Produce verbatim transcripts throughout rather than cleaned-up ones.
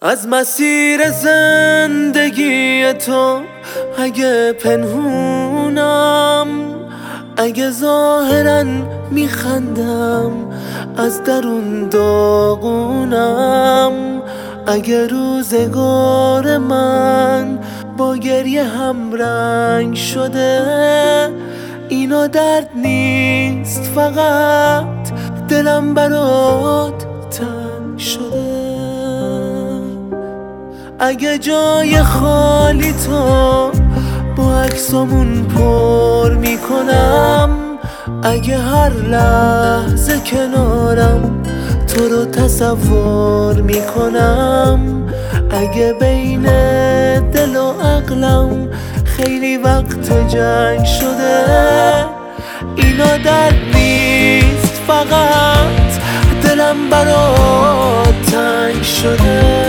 از مسیر زندگی تو اگه پنهونم، اگه ظاهرا میخندم از درون داغونم، اگه روزگار من با گریه هم رنگ شده، اینا درد نیست، فقط دلم برات تنگ شده. اگه جای خالی تو با عکسامون پر میکنم، اگه هر لحظه کنارم تو رو تصور میکنم، اگه بین دل و عقلم خیلی وقت جنگ شده، اینا درد نیست، فقط دلم برات تنگ شده.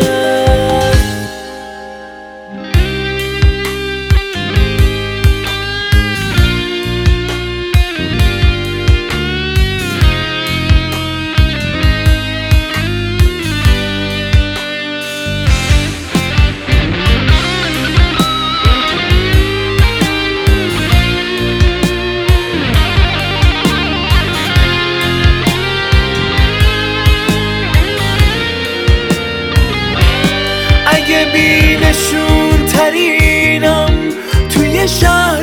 اگه بینشون ترینم توی شهر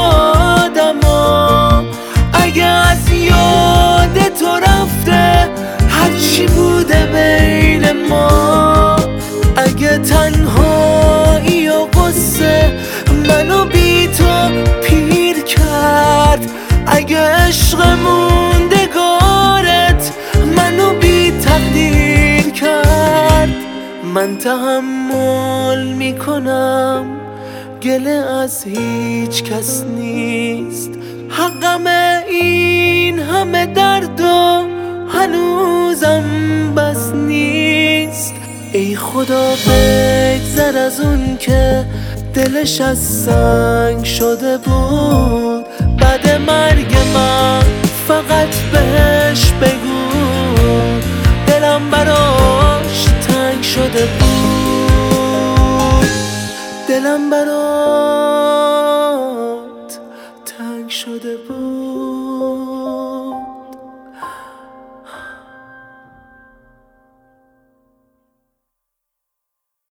آدما، اگه از یاد تو رفته هرچی بوده بین ما، اگه تنهایی و غصه منو بی تو پیر کرد، اگه عشق موندگارت منو بی تقدیر کرد، من تحمل میکنم، گله از هیچ کس نیست، حقم این همه درد و هنوزم بس نیست. ای خدا بگذر از اون که دلش از سنگ شده بود، بعد مرگ من فقط بهش بگو دلم براش تنگ شده بود، دلم برات تنگ شده بود.